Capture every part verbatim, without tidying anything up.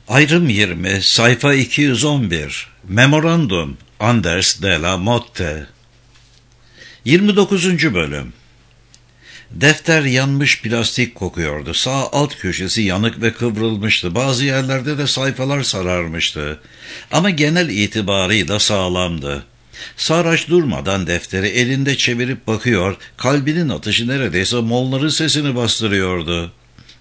Ayrım yirmi, sayfa iki yüz on bir. Memorandum, Anders de la Motte. yirmi dokuzuncu bölüm. Defter yanmış plastik kokuyordu. Sağ alt köşesi yanık ve kıvrılmıştı. Bazı yerlerde de sayfalar sararmıştı. Ama genel itibarıyla sağlamdı. Sarraç durmadan defteri elinde çevirip bakıyor, kalbinin atışı neredeyse Molnar'ın sesini bastırıyordu.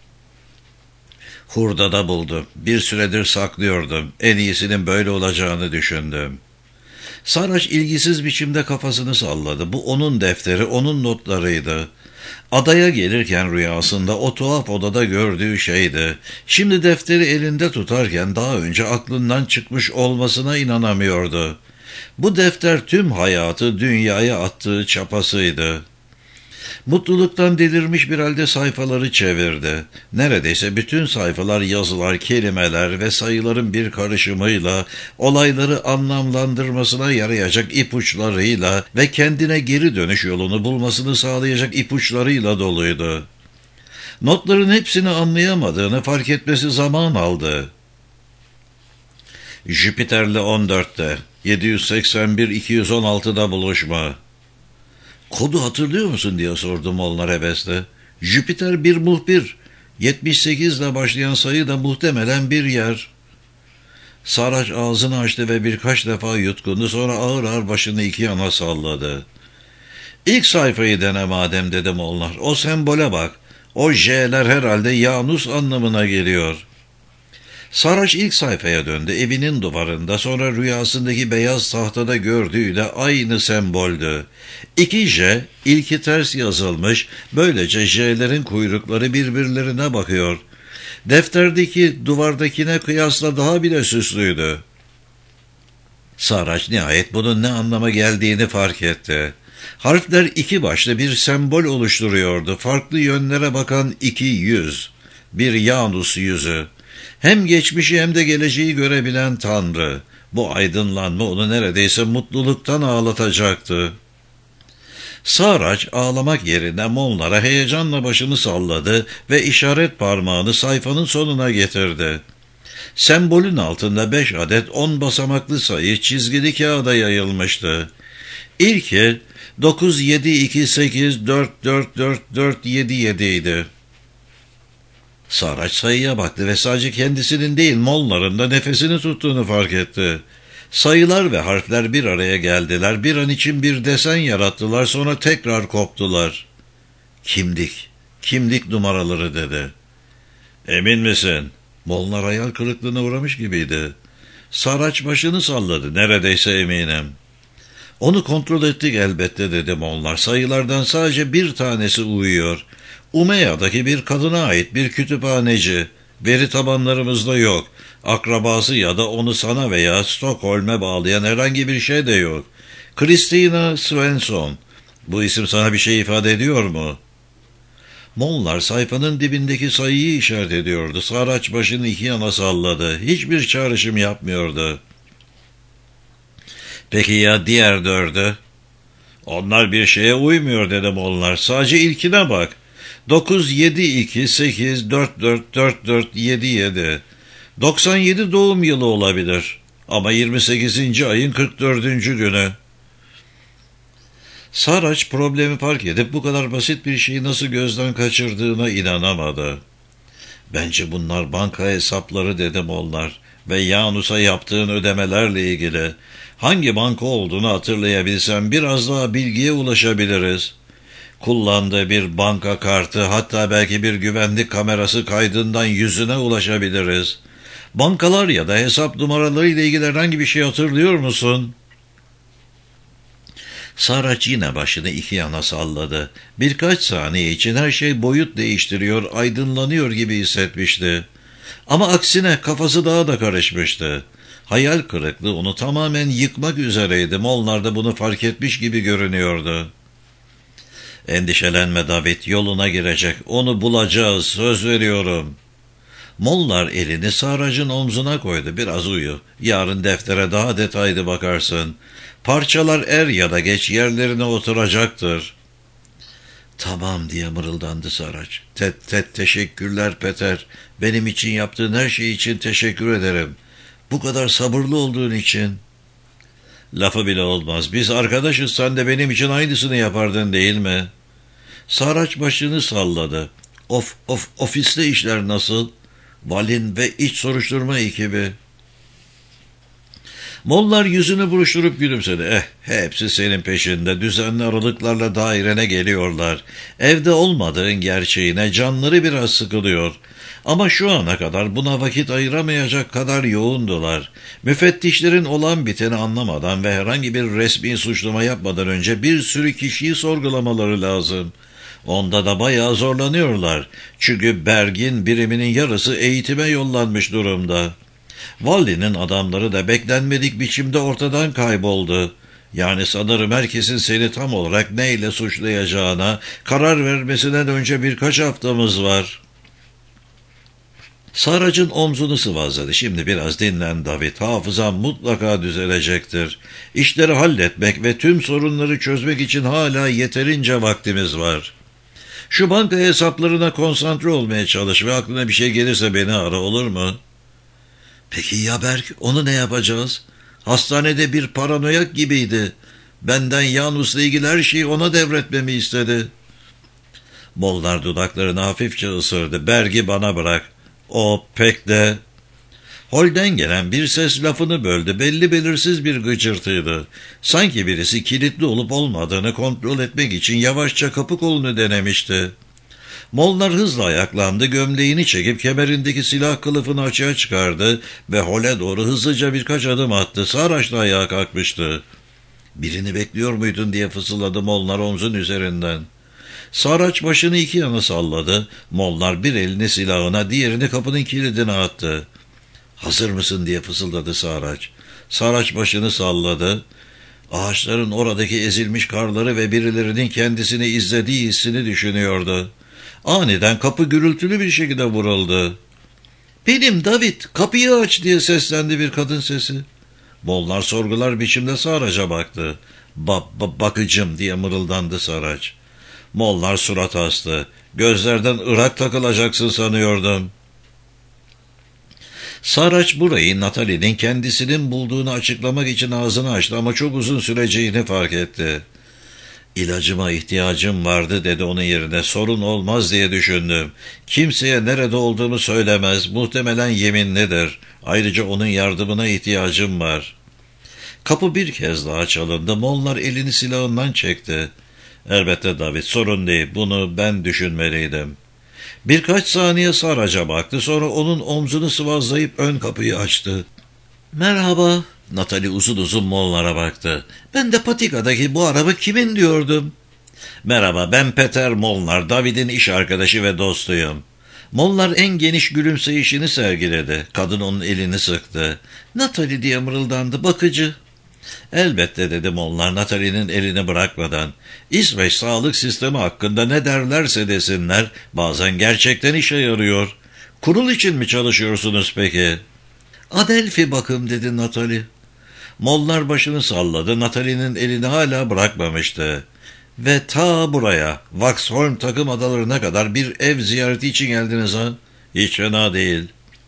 Hurdada buldum. Bir süredir saklıyordum. En iyisinin böyle olacağını düşündüm. Sarraç ilgisiz biçimde kafasını salladı. Bu onun defteri, onun notlarıydı. Adaya gelirken rüyasında o tuhaf odada gördüğü şeydi. Şimdi defteri elinde tutarken daha önce aklından çıkmış olmasına inanamıyordu. Bu defter tüm hayatı dünyaya attığı çapasıydı. Mutluluktan delirmiş bir halde sayfaları çevirdi. Neredeyse bütün sayfalar yazılar, kelimeler ve sayıların bir karışımıyla, olayları anlamlandırmasına yarayacak ipuçlarıyla ve kendine geri dönüş yolunu bulmasını sağlayacak ipuçlarıyla doluydu. Notların hepsini anlayamadığını fark etmesi zaman aldı. Jüpiter'le on dörtte, yedi yüz seksen bir iki yüz on altıda buluşma. Kodu hatırlıyor musun diye sordu Molnar hevesle. Jüpiter bir muhbir. yetmiş sekiz ile başlayan sayı da muhtemelen bir yer. Sarraç ağzını açtı ve birkaç defa yutkundu, sonra ağır ağır başını iki yana salladı. İlk sayfayı dene madem dedi Molnar. O sembole bak. O J'ler herhalde Yanus anlamına geliyor. Sarraç ilk sayfaya döndü. Evinin duvarında, sonra rüyasındaki beyaz tahtada gördüğüyle aynı semboldü. İki J, ilki ters yazılmış, böylece J'lerin kuyrukları birbirlerine bakıyor. Defterdeki duvardakine kıyasla daha bile süslüydü. Sarraç nihayet bunun ne anlama geldiğini fark etti. Harfler iki başlı bir sembol oluşturuyordu. Farklı yönlere bakan iki yüz, bir Yanus yüzü. Hem geçmişi hem de geleceği görebilen Tanrı. Bu aydınlanma onu neredeyse mutluluktan ağlatacaktı. Sarraç ağlamak yerine Molnar'a heyecanla başını salladı ve işaret parmağını sayfanın sonuna getirdi. Sembolün altında beş adet on basamaklı sayı çizgili kağıda yayılmıştı. İlki dokuz yedi iki sekiz dört dört dört dört yedi yedi idi. Sarraç sayıya baktı ve sadece kendisinin değil Molnar'ın da nefesini tuttuğunu fark etti. Sayılar ve harfler bir araya geldiler, bir an için bir desen yarattılar, sonra tekrar koptular. Kimlik, kimlik numaraları dedi. Emin misin? Molnar hayal kırıklığına uğramış gibiydi. Sarraç başını salladı, neredeyse eminim. Onu kontrol ettik elbette dedi Molnar. Sayılardan sadece bir tanesi uyuyor. Umeya'daki bir kadına ait bir kütüphaneci. Veri tabanlarımızda yok. Akrabası ya da onu sana veya Stockholm'e bağlayan herhangi bir şey de yok. Christina Svensson. Bu isim sana bir şey ifade ediyor mu? Molnar sayfanın dibindeki sayıyı işaret ediyordu. Sarraç başını iki yana salladı. Hiçbir çağrışım yapmıyordu. Peki ya diğer dördü? Onlar bir şeye uymuyor dedi Molnar. Sadece ilkine bak. dokuz yedi iki sekiz dört dört dört dört yedi yedi. doksan yedi doğum yılı olabilir. Ama yirmi sekizinci ayın kırk dördüncü günü. Sarraç problemi fark edip bu kadar basit bir şeyi nasıl gözden kaçırdığına inanamadı. Bence bunlar banka hesapları dedi Molnar ve Yanus'a yaptığın ödemelerle ilgili. Hangi banka olduğunu hatırlayabilsem biraz daha bilgiye ulaşabiliriz. Kullandığı bir banka kartı, hatta belki bir güvenlik kamerası kaydından yüzüne ulaşabiliriz. Bankalar ya da hesap numaraları ile ilgili herhangi bir şey hatırlıyor musun? Sarraç yine başını iki yana salladı. Birkaç saniye için her şey boyut değiştiriyor, aydınlanıyor gibi hissetmişti. Ama aksine kafası daha da karışmıştı. Hayal kırıklığı onu tamamen yıkmak üzereydi. Molnar da bunu fark etmiş gibi görünüyordu. Endişelenme David, yoluna girecek. Onu bulacağız, söz veriyorum. Molnar elini Sarraç'ın omzuna koydu. Biraz uyu. Yarın deftere daha detaylı bakarsın. Parçalar er ya da geç yerlerine oturacaktır. Tamam diye mırıldandı Saraç. Te, te, teşekkürler Peter. Benim için yaptığın her şey için teşekkür ederim. Bu kadar sabırlı olduğun için. Lafı bile olmaz. Biz arkadaşız, sen de benim için aynısını yapardın değil mi? Saraç başını salladı. Of of ofiste işler nasıl? Valin ve iç soruşturma ekibi. Mollar yüzünü buruşturup gülümsedi. Eh, hepsi senin peşinde. Düzenli aralıklarla dairene geliyorlar. Evde olmadığın gerçeğine canları biraz sıkılıyor. Ama şu ana kadar buna vakit ayıramayacak kadar yoğundular. Müfettişlerin olan biteni anlamadan ve herhangi bir resmi suçlama yapmadan önce bir sürü kişiyi sorgulamaları lazım. Onda da bayağı zorlanıyorlar. Çünkü Berg'in biriminin yarısı eğitime yollanmış durumda. Wally'nin adamları da beklenmedik biçimde ortadan kayboldu. Yani sanırım herkesin seni tam olarak neyle suçlayacağına karar vermesinden önce birkaç haftamız var. Sarac'ın omzunu sıvazladı. Şimdi biraz dinlen David. Hafızan mutlaka düzelecektir. İşleri halletmek ve tüm sorunları çözmek için hala yeterince vaktimiz var. Şu banka hesaplarına konsantre olmaya çalış ve aklına bir şey gelirse beni ara, olur mu? Peki ya Berk, onu ne yapacağız? Hastanede bir paranoyak gibiydi. Benden Janus'la ilgili her şeyi ona devretmemi istedi. Molnar dudaklarını hafifçe ısırdı. Berg'i bana bırak. O pek de... Holden gelen bir ses lafını böldü. Belli belirsiz bir gıcırtıydı. Sanki birisi kilitli olup olmadığını kontrol etmek için yavaşça kapı kolunu denemişti. Molnar hızla ayaklandı, gömleğini çekip kemerindeki silah kılıfını açığa çıkardı ve Hol'e doğru hızlıca birkaç adım attı. Saraç da ayağa kalkmıştı. "Birini bekliyor muydun?" diye fısıldadı Molnar omzun üzerinden. Saraç başını iki yana salladı. Molnar bir elini silahına, diğerini kapının kilidine attı. "Hazır mısın?" diye fısıldadı Saraç. Saraç başını salladı. Ağaçların oradaki ezilmiş karları ve birilerinin kendisini izlediği hissini düşünüyordu. Aniden kapı gürültülü bir şekilde vuruldu. "Benim David, kapıyı aç!" diye seslendi bir kadın sesi. Molnar sorgular biçimde Saraç'a baktı. Ba, ba bakıcım diye mırıldandı Saraç. Molnar surat astı. "Gözlerden ırak takılacaksın sanıyordum." Saraç burayı Natalie'nin kendisinin bulduğunu açıklamak için ağzını açtı ama çok uzun süreceğini fark etti. "İlacıma ihtiyacım vardı" dedi onun yerine. "Sorun olmaz diye düşündüm. Kimseye nerede olduğumu söylemez. Muhtemelen yeminlidir. Ayrıca onun yardımına ihtiyacım var." Kapı bir kez daha çalındı. Molnar elini silahından çekti. "Elbette David, sorun değil. Bunu ben düşünmeliydim." Birkaç saniye Saraç'a baktı. Sonra onun omzunu sıvazlayıp ön kapıyı açtı. "Merhaba." Natalie uzun uzun Molnar'a baktı. "Ben de patikadaki bu araba kimin diyordum." "Merhaba, ben Peter Molnar, David'in iş arkadaşı ve dostuyum." Molnar en geniş gülümseyişini sergiledi. Kadın onun elini sıktı. "Natalie" diye mırıldandı. "Bakıcı." "Elbette" dedi Molnar Natalie'nin elini bırakmadan. "İsveç sağlık sistemi hakkında ne derlerse desinler, bazen gerçekten işe yarıyor. Kurul için mi çalışıyorsunuz peki?" "Adelphi bakım" dedi Natalie. Molnar başını salladı. Natalie'nin elini hala bırakmamıştı. "Ve ta buraya, Vaxholm takım adalarına kadar bir ev ziyareti için geldiniz ha? Hiç fena değil."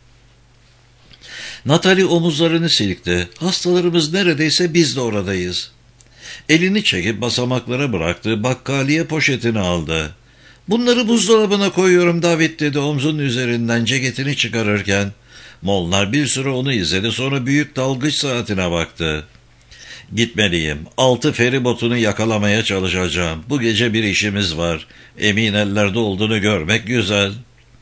Natalie omuzlarını silkti. "Hastalarımız neredeyse biz de oradayız." Elini çekip basamaklara bıraktığı bakkaliye poşetini aldı. "Bunları buzdolabına koyuyorum David" dedi omzunun üzerinden ceketini çıkarırken. Molnar bir süre onu izledi, sonra büyük dalgıç saatine baktı. "Gitmeliyim. Altı feribotunu yakalamaya çalışacağım. Bu gece bir işimiz var. Emin ellerde olduğunu görmek güzel."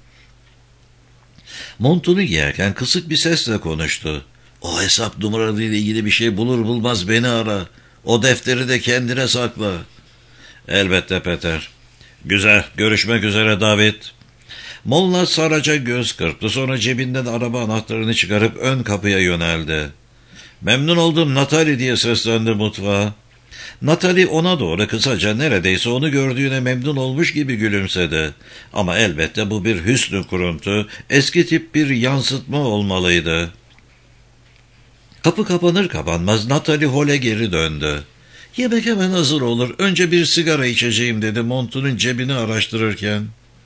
Montunu giyerken kısık bir sesle konuştu. "O hesap numaralarıyla ilgili bir şey bulur bulmaz beni ara. O defteri de kendine sakla." "Elbette Peter." "Güzel, görüşmek üzere David." Molnar Saraç'a göz kırptı, sonra cebinden araba anahtarını çıkarıp ön kapıya yöneldi. "Memnun oldum Natalie" diye seslendi mutfağa. Natalie ona doğru kısaca, neredeyse onu gördüğüne memnun olmuş gibi gülümsedi. Ama elbette bu bir hüsnü kuruntu, eski tip bir yansıtma olmalıydı. Kapı kapanır kapanmaz Natalie hole geri döndü. Yemek hemen hazır olur. Önce bir sigara içeceğim dedi montunun cebini araştırırken.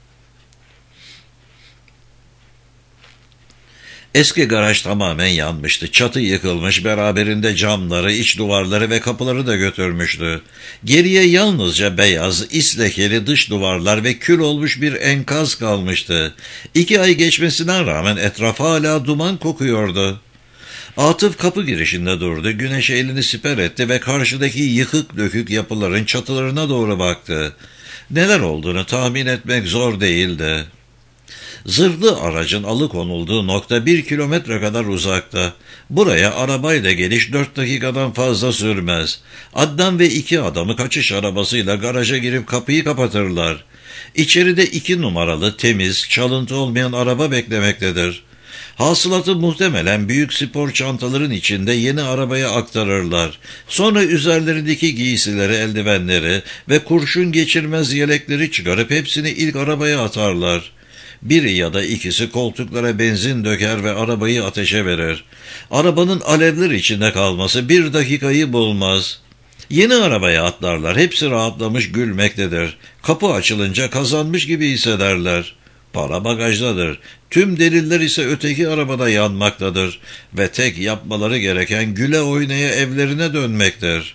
Eski garaj tamamen yanmıştı. Çatı yıkılmış, beraberinde camları, iç duvarları ve kapıları da götürmüştü. Geriye yalnızca beyaz, islekeli dış duvarlar ve kül olmuş bir enkaz kalmıştı. İki ay geçmesine rağmen etraf hala duman kokuyordu. Atıf kapı girişinde durdu, güneşe elini siper etti ve karşıdaki yıkık dökük yapıların çatılarına doğru baktı. Neler olduğunu tahmin etmek zor değildi. Zırhlı aracın alıkonulduğu nokta bir kilometre kadar uzakta. Buraya arabayla geliş dört dakikadan fazla sürmez. Adnan ve iki adamı kaçış arabasıyla garaja girip kapıyı kapatırlar. İçeride iki numaralı, temiz, çalıntı olmayan araba beklemektedir. Hasılatı muhtemelen büyük spor çantaların içinde yeni arabaya aktarırlar. Sonra üzerlerindeki giysileri, eldivenleri ve kurşun geçirmez yelekleri çıkarıp hepsini ilk arabaya atarlar. Biri ya da ikisi koltuklara benzin döker ve arabayı ateşe verir. Arabanın alevler içinde kalması bir dakikayı bulmaz. Yeni arabaya atlarlar. Hepsi rahatlamış gülmektedir. Kapı açılınca kazanmış gibi hissederler. Para bagajdadır. Tüm deliller ise öteki arabada yanmaktadır. Ve tek yapmaları gereken güle oynaya evlerine dönmektir.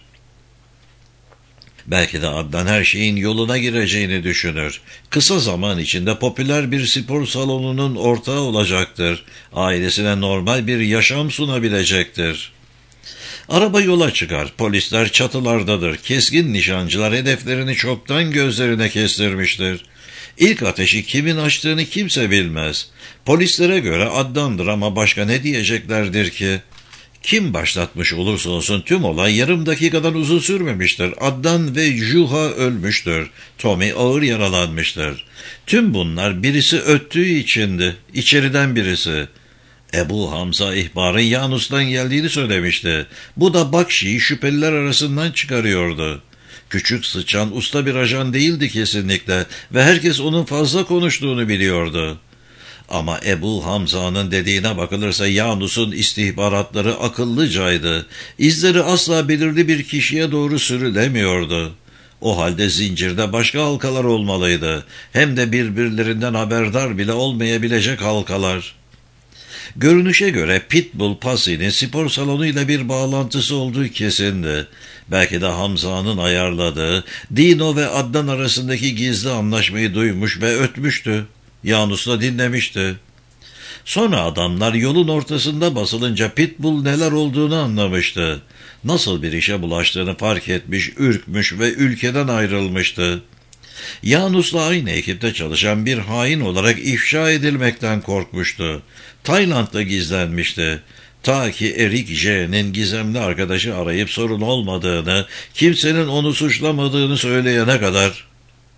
Belki de Adnan her şeyin yoluna gireceğini düşünür. Kısa zaman içinde popüler bir spor salonunun ortağı olacaktır. Ailesine normal bir yaşam sunabilecektir. Araba yola çıkar. Polisler çatılardadır. Keskin nişancılar hedeflerini çoktan gözlerine kestirmiştir. İlk ateşi kimin açtığını kimse bilmez. Polislere göre Adnan'dır ama başka ne diyeceklerdir ki? Kim başlatmış olursa olsun tüm olay yarım dakikadan uzun sürmemiştir. Adnan ve Juha ölmüştür. Tommy ağır yaralanmıştır. Tüm bunlar birisi öttüğü içindi. İçeriden birisi. Ebu Hamza ihbarın Yanus'tan geldiğini söylemişti. Bu da Bakşi'yi şüpheliler arasından çıkarıyordu. Küçük sıçan usta bir ajan değildi kesinlikle ve herkes onun fazla konuştuğunu biliyordu. Ama Ebu Hamza'nın dediğine bakılırsa Yanus'un istihbaratları akıllıcaydı. İzleri asla belirli bir kişiye doğru sürülemiyordu. O halde zincirde başka halkalar olmalıydı. Hem de birbirlerinden haberdar bile olmayabilecek halkalar. Görünüşe göre Pitbull Pasi'nin spor salonuyla bir bağlantısı olduğu kesindi. Belki de Hamza'nın ayarladığı, Dino ve Adnan arasındaki gizli anlaşmayı duymuş ve ötmüştü. Yanus'la dinlemişti. Sonra adamlar yolun ortasında basılınca Pitbull neler olduğunu anlamıştı. Nasıl bir işe bulaştığını fark etmiş, ürkmüş ve ülkeden ayrılmıştı. Yanus'la aynı ekipte çalışan bir hain olarak ifşa edilmekten korkmuştu. Tayland'da gizlenmişti. Ta ki Eric J'nin gizemli arkadaşı arayıp sorun olmadığını, kimsenin onu suçlamadığını söyleyene kadar.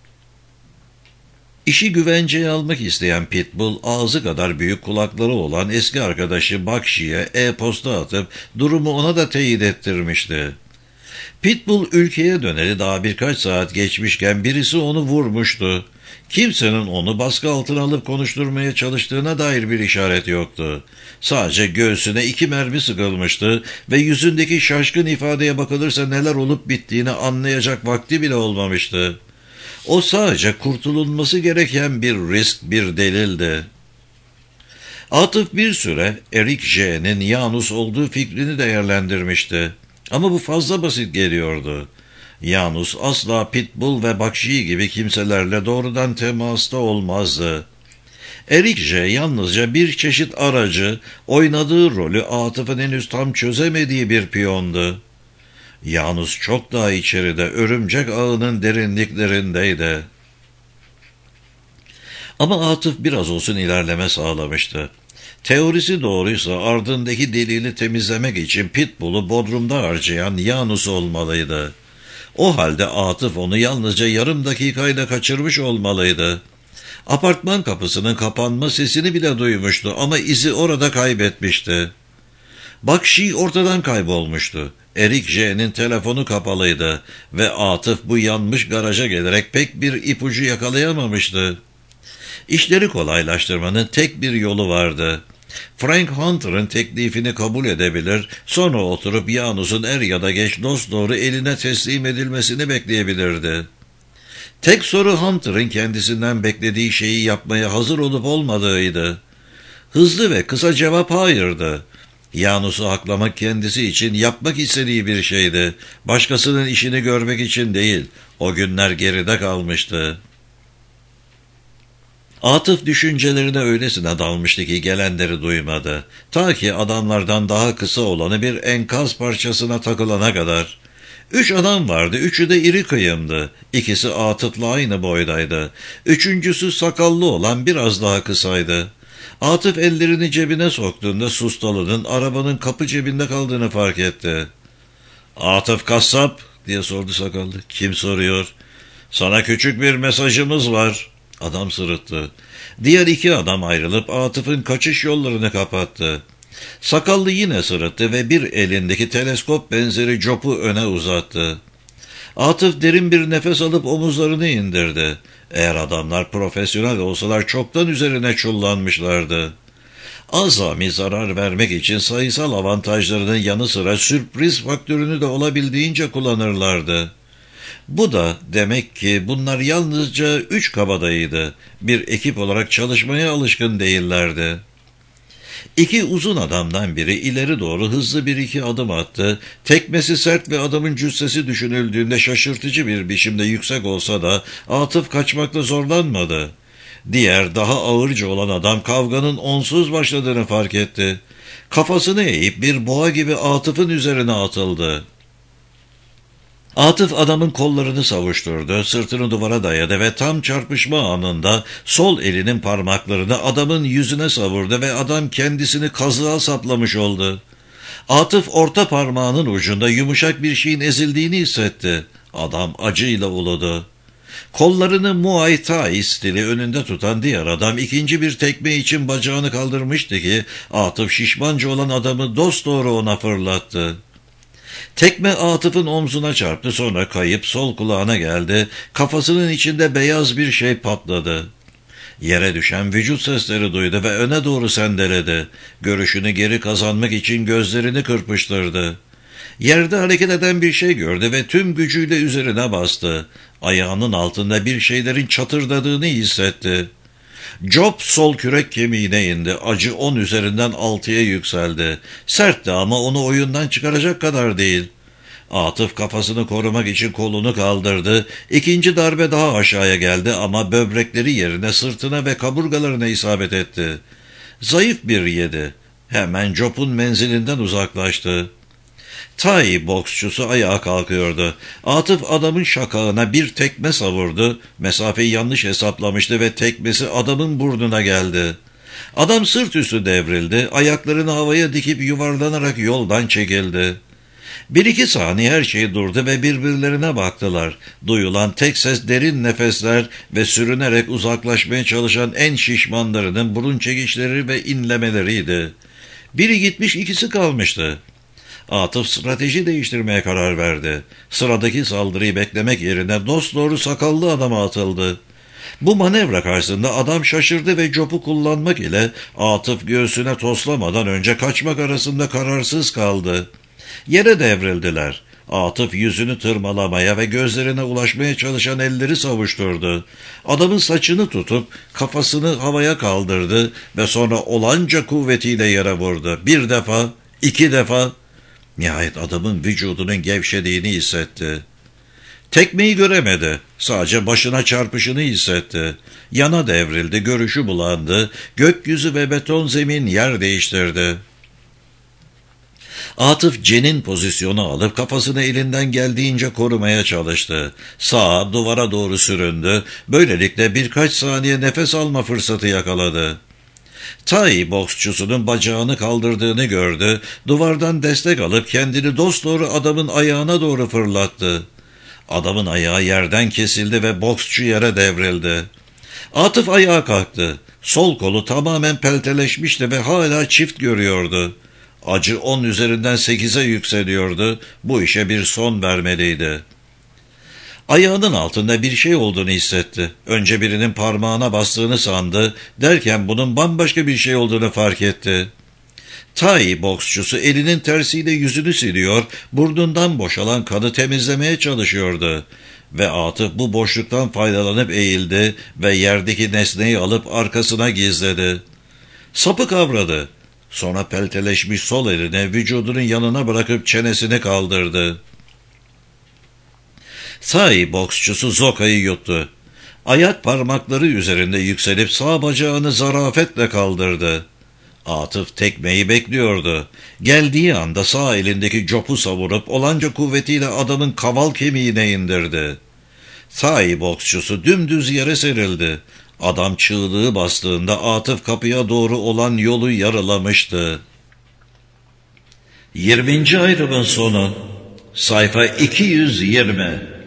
İşi güvenceye almak isteyen Pitbull, ağzı kadar büyük kulakları olan eski arkadaşı Bakşi'ye e-posta atıp durumu ona da teyit ettirmişti. Pitbull ülkeye döneli daha birkaç saat geçmişken birisi onu vurmuştu. Kimsenin onu baskı altına alıp konuşturmaya çalıştığına dair bir işaret yoktu. Sadece göğsüne iki mermi sıkılmıştı ve yüzündeki şaşkın ifadeye bakılırsa neler olup bittiğini anlayacak vakti bile olmamıştı. O sadece kurtulunması gereken bir risk, bir delildi. Atıf bir süre Eric J'nin Yanus olduğu fikrini değerlendirmişti. Ama bu fazla basit geliyordu. Yanus asla Pitbull ve Bakşi gibi kimselerle doğrudan temasta olmazdı. Eric J yalnızca bir çeşit aracı, oynadığı rolü Atıf'ın henüz tam çözemediği bir piyondu. Yanus çok daha içeride, örümcek ağının derinliklerindeydi. Ama Atıf biraz olsun ilerleme sağlamıştı. Teorisi doğruysa ardındaki delili temizlemek için Pitbull'u Bodrum'da harcayan Yanus olmalıydı. O halde Atıf onu yalnızca yarım dakikayla kaçırmış olmalıydı. Apartman kapısının kapanma sesini bile duymuştu ama izi orada kaybetmişti. Bakşi ortadan kaybolmuştu. Eric J'nin telefonu kapalıydı ve Atıf bu yanmış garaja gelerek pek bir ipucu yakalayamamıştı. İşleri kolaylaştırmanın tek bir yolu vardı. Frank Hunter'ın teklifini kabul edebilir, sonra oturup Janus'un er ya da geç dosdoğru eline teslim edilmesini bekleyebilirdi. Tek soru Hunter'ın kendisinden beklediği şeyi yapmaya hazır olup olmadığıydı. Hızlı ve kısa cevap hayırdı. Janus'u aklamak kendisi için yapmak istediği bir şeydi. Başkasının işini görmek için değil. O günler geride kalmıştı. Atıf düşüncelerine öylesine dalmıştı ki gelenleri duymadı. Ta ki adamlardan daha kısa olanı bir enkaz parçasına takılana kadar. Üç adam vardı, üçü de iri kıyımdı. İkisi Atıf'la aynı boydaydı. Üçüncüsü sakallı olan biraz daha kısaydı. Atıf ellerini cebine soktuğunda Sustalı'nın arabanın kapı cebinde kaldığını fark etti. "Atıf kasap?" diye sordu sakallı. "Kim soruyor?" "Sana küçük bir mesajımız var." Adam sırıttı. Diğer iki adam ayrılıp Atıf'ın kaçış yollarını kapattı. Sakallı yine sırıttı ve bir elindeki teleskop benzeri copu öne uzattı. Atıf derin bir nefes alıp omuzlarını indirdi. Eğer adamlar profesyonel olsalar çoktan üzerine çullanmışlardı. Azami zarar vermek için sayısal avantajlarının yanı sıra sürpriz faktörünü de olabildiğince kullanırlardı. Bu da demek ki bunlar yalnızca üç kabadayıydı. Bir ekip olarak çalışmaya alışkın değillerdi. İki uzun adamdan biri ileri doğru hızlı bir iki adım attı. Tekmesi sert ve adamın cüssesi düşünüldüğünde şaşırtıcı bir biçimde yüksek olsa da Atıf kaçmakta zorlanmadı. Diğer daha ağırca olan adam kavganın onsuz başladığını fark etti. Kafasını eğip bir boğa gibi Atıf'ın üzerine atıldı. Atıf adamın kollarını savuşturdu, sırtını duvara dayadı ve tam çarpışma anında sol elinin parmaklarını adamın yüzüne savurdu ve adam kendisini kazığa saplamış oldu. Atıf orta parmağının ucunda yumuşak bir şeyin ezildiğini hissetti. Adam acıyla uludu. Kollarını Muay Thai stili önünde tutan diğer adam ikinci bir tekme için bacağını kaldırmıştı ki Atıf şişmanca olan adamı dosdoğru ona fırlattı. Tekme Atıf'ın omzuna çarptı, sonra kayıp sol kulağına geldi. Kafasının içinde beyaz bir şey patladı. Yere düşen vücut sesleri duydu ve öne doğru sendeledi. Görüşünü geri kazanmak için gözlerini kırpıştırdı. Yerde hareket eden bir şey gördü ve tüm gücüyle üzerine bastı. Ayağının altında bir şeylerin çatırdadığını hissetti. Job sol kürek kemiğine indi. Acı on üzerinden altıya yükseldi. Sertti ama onu oyundan çıkaracak kadar değil. Atıf kafasını korumak için kolunu kaldırdı. İkinci darbe daha aşağıya geldi ama böbrekleri yerine sırtına ve kaburgalarına isabet etti. Zayıf bir yedi. Hemen Job'un menzilinden uzaklaştı. Thai boksçusu ayağa kalkıyordu. Atıf adamın şakağına bir tekme savurdu. Mesafeyi yanlış hesaplamıştı ve tekmesi adamın burnuna geldi. Adam sırt üstü devrildi. Ayaklarını havaya dikip yuvarlanarak yoldan çekildi. Bir iki saniye her şey durdu ve birbirlerine baktılar. Duyulan tek ses derin nefesler ve sürünerek uzaklaşmaya çalışan en şişmanlarının burun çekişleri ve inlemeleriydi. Biri gitmiş, ikisi kalmıştı. Atıf strateji değiştirmeye karar verdi. Sıradaki saldırıyı beklemek yerine dosdoğru sakallı adama atıldı. Bu manevra karşısında adam şaşırdı ve copu kullanmak ile Atıf göğsüne toslamadan önce kaçmak arasında kararsız kaldı. Yere devrildiler. Atıf yüzünü tırmalamaya ve gözlerine ulaşmaya çalışan elleri savuşturdu. Adamın saçını tutup kafasını havaya kaldırdı ve sonra olanca kuvvetiyle yere vurdu. Bir defa, iki defa. Nihayet adamın vücudunun gevşediğini hissetti. Tekmeyi göremedi. Sadece başına çarpışını hissetti. Yana devrildi, görüşü bulandı. Gökyüzü ve beton zemin yer değiştirdi. Atıf cenin pozisyonu alıp kafasını elinden geldiğince korumaya çalıştı. Sağa, duvara doğru süründü. Böylelikle birkaç saniye nefes alma fırsatı yakaladı. Thai boksçusunun bacağını kaldırdığını gördü. Duvardan destek alıp kendini dosdoğru adamın ayağına doğru fırlattı. Adamın ayağı yerden kesildi ve boksçu yere devrildi. Atıf ayağa kalktı. Sol kolu tamamen pelteleşmişti ve hala çift görüyordu. Acı on üzerinden sekize yükseliyordu. Bu işe bir son vermeliydi. Ayağının altında bir şey olduğunu hissetti. Önce birinin parmağına bastığını sandı, derken bunun bambaşka bir şey olduğunu fark etti. Thai boksçusu elinin tersiyle yüzünü siliyor, burnundan boşalan kanı temizlemeye çalışıyordu. Ve Atıf bu boşluktan faydalanıp eğildi ve yerdeki nesneyi alıp arkasına gizledi. Sapı kavradı. Sonra pelteleşmiş sol elini vücudunun yanına bırakıp çenesini kaldırdı. Thai boksçusu Zoka'yı yuttu. Ayak parmakları üzerinde yükselip sağ bacağını zarafetle kaldırdı. Atıf tekmeyi bekliyordu. Geldiği anda sağ elindeki copu savurup olanca kuvvetiyle adamın kaval kemiğine indirdi. Thai boksçusu dümdüz yere serildi. Adam çığlığı bastığında Atıf kapıya doğru olan yolu yarılamıştı. yirminci ayrımın sonu. Sayfa iki yüz yirmi.